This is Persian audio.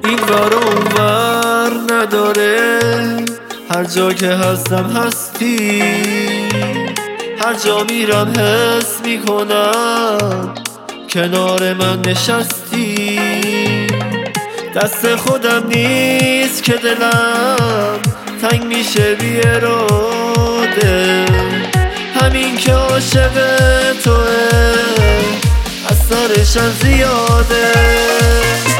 این ور و اون ور نداره، هر جا که هستم هستی، هر جا میرم حس میکنم کنار من نشستی. دست خودم نیست که دلم تنگ میشه بی اراده، همین که عاشق توه اثرشم زیاده.